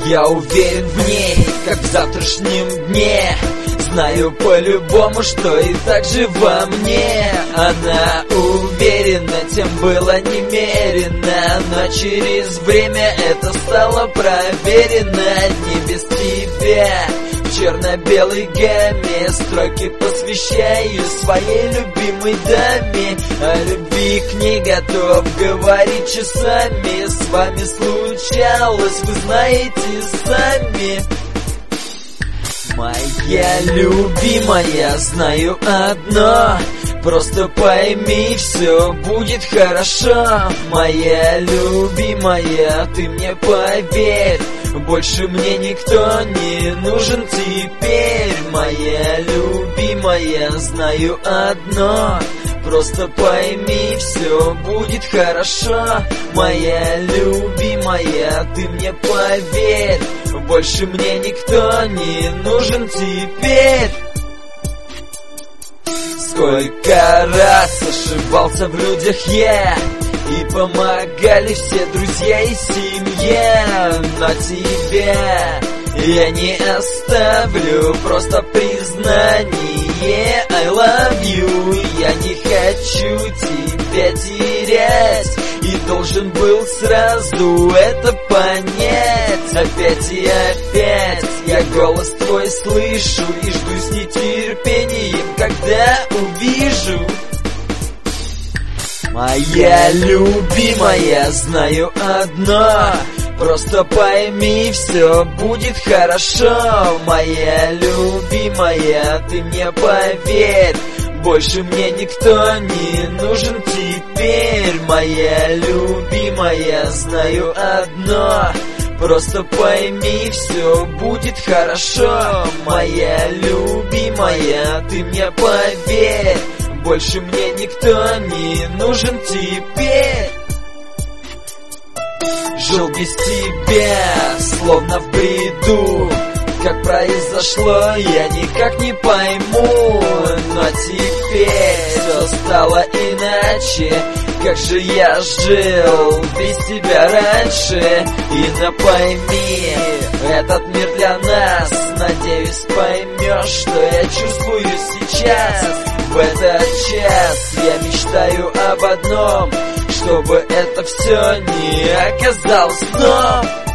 Я уверен в ней, как в завтрашнем дне. Знаю по-любому, что и так же во мне. Она уверена, тем было немерено, но через время это стало проверено. Не без тебя в черно-белой гамме строки посвящаю своей любимой даме. О любви к ней готов говорить часами. С вами случалось, вы знаете сами. Моя любимая, знаю одно: просто пойми, все будет хорошо. Моя любимая, ты мне поверь, больше мне никто не нужен теперь. Моя любимая, знаю одно: просто пойми, все будет хорошо. Моя любимая, ты мне поверь, больше мне никто не нужен теперь. Сколько раз ошибался в людях я, и помогали все друзья и семья. Но тебя я не оставлю, просто признание I love you. Я не хочу тебя терять, и должен был сразу это понять. Опять и опять я голос твой слышу и жду с нетерпением, когда увижу. Моя любимая, знаю одно: просто пойми, все будет хорошо. Моя любимая, ты мне поверь, больше мне никто не нужен теперь. Моя любимая, знаю одно: просто пойми, все будет хорошо. Моя любимая, ты мне поверь, больше мне никто не нужен теперь. Жил без тебя, словно в бреду. Как произошло, я никак не пойму. Но теперь все стало иначе. Как же я жил без тебя раньше? И пойми, этот мир для нас. Надеюсь, поймешь, что я чувствую сейчас. В этот час я мечтаю об одном: чтобы это все не оказалось сном.